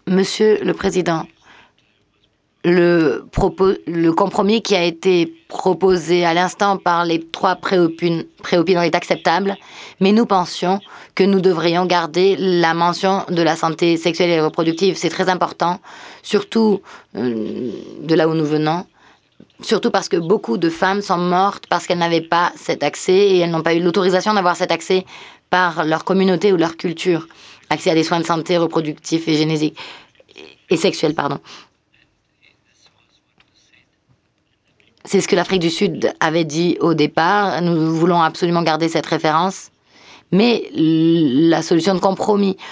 Monsieur le Président, le compromis qui a été proposé à l'instant par les trois préopinants est acceptable, mais nous pensions que nous devrions garder la mention de la santé sexuelle et reproductive. C'est très important, surtout de là où nous venons, surtout parce que beaucoup de femmes sont mortes parce qu'elles n'avaient pas cet accès et elles n'ont pas eu l'autorisation d'avoir cet accès par leur communauté ou leur culture. Accès à des soins de santé reproductifs et génétiques et sexuels, pardon. C'est ce que l'Afrique du Sud avait dit au départ. Nous voulons absolument garder cette référence. Mais la solution de compromis